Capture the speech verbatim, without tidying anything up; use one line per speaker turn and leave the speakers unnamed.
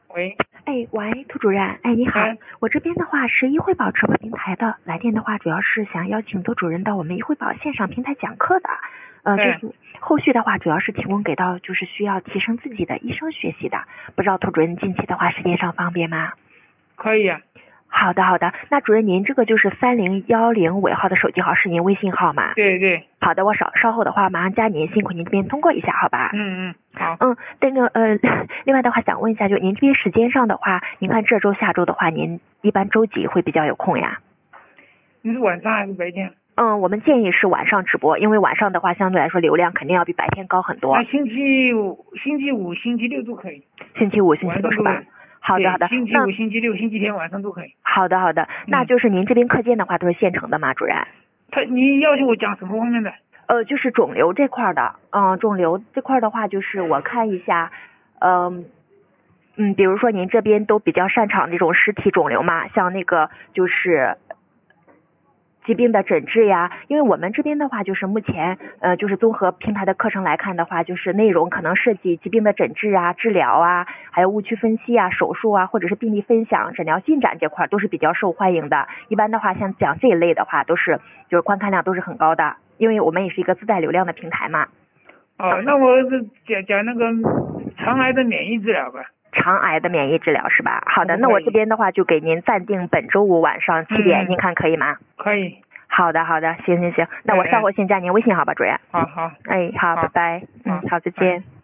喂，
哎，喂，涂主任，哎，你好，
哎
我这边的话是医惠宝直播平台的，来电的话主要是想邀请涂主任到我们医惠宝线上平台讲课的，呃，就
哎
是后续的话主要是提供给到就是需要提升自己的医生学习的，不知道涂主任近期的话时间上方便吗？
可以啊。
好的，好的，那主任您这个就是三零幺零尾号的手机号是您微信号吗？
对对。
好的，我稍稍后的话马上加您，辛苦您这边通过一下，好吧？
嗯嗯，好。
嗯，那个呃，另外的话想问一下，就您这边时间上的话，您看这周下周的话，您一般周几会比较有空呀？
你是晚上还是白天？
嗯，我们建议是晚上直播，因为晚上的话相对来说流量肯定要比白天高很多
那。星期五、星期五、星期六都可以。
星期五、星期六是吧
晚上都可以？
好的，好的。
星期五、星期六、星期天晚上都可以。
好的，好的。那就是您这边课件的话都是现成的吗，主任？
他，你要求我讲什么方面的？
呃，就是肿瘤这块的，嗯，肿瘤这块的话，就是我看一下，嗯、嗯，比如说您这边都比较擅长这种实体肿瘤嘛，像那个就是疾病的诊治呀，因为我们这边的话，就是目前呃，就是综合平台的课程来看的话，就是内容可能涉及疾病的诊治啊、治疗啊，还有误区分析啊、手术啊，或者是病例分享、诊疗进展这块都是比较受欢迎的。一般的话，像讲这一类的话，都是就是观看量都是很高的，因为我们也是一个自带流量的平台嘛。
哦，那我是讲讲那个肠癌的免疫治疗吧。
肠癌的免疫治疗是吧？好的，
可不可以？
那我这边的话就给您暂定本周五晚上七点，
嗯
您看可以吗？
可以。
好的，好的，行行行，那我稍后先加您微信好吧，主任。
好好。
哎，好，
好
拜拜。嗯，好，再见。
拜。